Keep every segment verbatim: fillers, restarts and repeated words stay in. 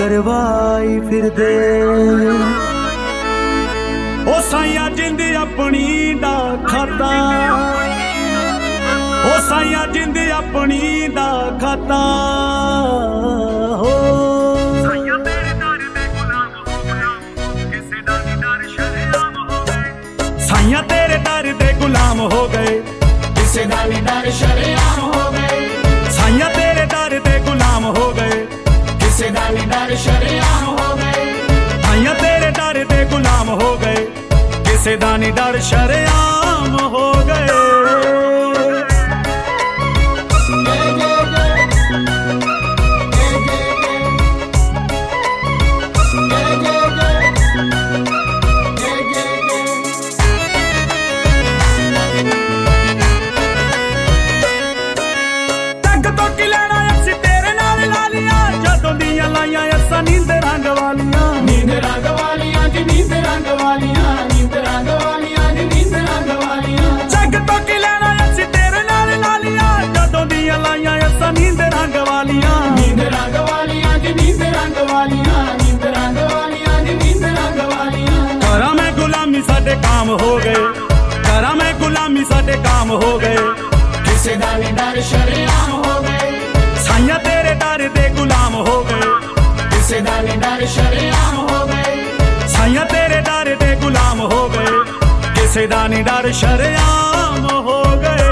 करवाई फिर दे। ओ साइया जिंद अपनी दा खाता, ओ साइया जिंद अपनी दा खाता हो। साइया तेरे दर दे गुलाम हो गया, किसे दा नी डर शरेआम हो गए। साइया तेरे दर दे गुलाम हो गए, किसे दा नी डर शरेआम हो गए। साइया तेरे दर दे गुलाम हो गए, किसे दा नी डर शरेआम हो गए। साइया तेरे दर दे गुलाम हो गए, किसे दा नी डर शरेआम हो गए। नींद रंग वालियां, नींद रंग वालियां जी, नींद रंग वालियां, नींद रंग वालियां जी, नींद रंग वालियां। जग तो की लेना असी तेरे नाल लालियां, जदों दियां लाइयां असां नींद रंग वालियां। नींद रंग वालियां जी, नींद रंग वालियां, नींद रंग वालियां जी, नींद रंग वालियां। करा मैं गुलामी साडे काम हो गए, करा मैं गुलामी साडे काम हो गए, किसे दा नी डर शरेआम हो गए। साइया तेरे दर दे गुलाम हो गए, किसे दा नी डर शरेआम हो गए। साइया तेरे दर दे गुलाम हो गए, किसे दा नी डर शरेआम हो गए।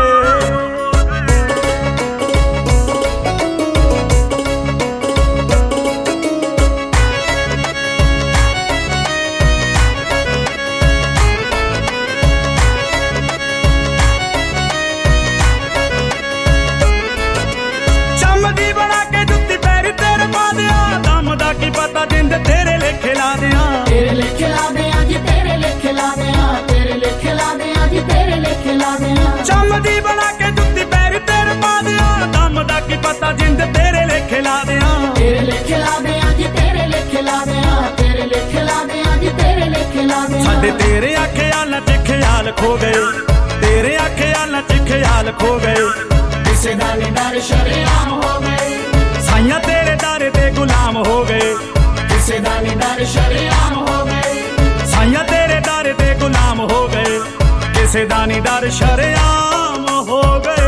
चमदी बना के जुत्ती पैरी तेरे पा दिया, दम दा की पता जिंद तेरे लेखे ला दिया। तेरे लेखे ला दिया जी, तेरे लेखे ला दिया, तेरे लेखे ला दिया जी, तेरे लेखे ला दिया। चमदी बना के जुत्ती पैरी तेरे पा दिया, दम दा की पता जिंद तेरे लेखे ला दिया। तेरे लेखे ला दिया जी, तेरे लेखे ला दिया, तेरे लेखे ला दिया जी, तेरे लेखे ला दिया। साडे तेरे आखे आला च ख्याल खो गए, तेरे आखे आला च ख्याल खो गए, किसे दा नी डर शरेआम हो गए। साइया तेरे दर दे गुलाम हो गए, किसे दा नी डर शरेआम हो गए। साइया तेरे दर दे गुलाम हो गए, किसे दा नी डर शरेआम हो गए।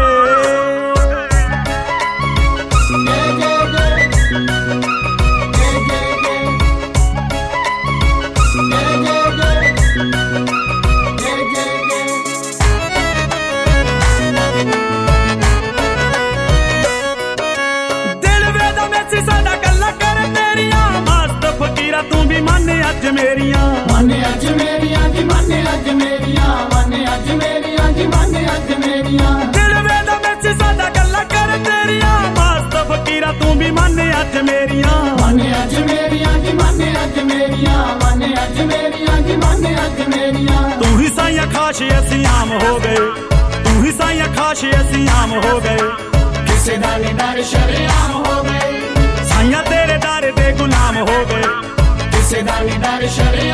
साडा गल्ला कर तेरियां, मस्त फकीरा तू भी मन अज मेरियां। मन अज मेरियां जी, मन अज मेरियां, मन अज मेरियां जी, मन अज मेरियां। दिल वेदा विच साडा गल्ला कर तेरियां, मस्त फकीरा तू भी मन अज मेरियां। मन अज मेरियां जी, मन अज मेरियां, मन अज मेरियां जी, मन अज मेरियां। तू ही साइया खाश असीं आम हो गए, तू ही साइया खाश असीं आम हो गए, किसे दा नी डर शरेआम हो गए। साइया तेरे दर दे गुलाम हो गए, किसे दा नी डर शरेआम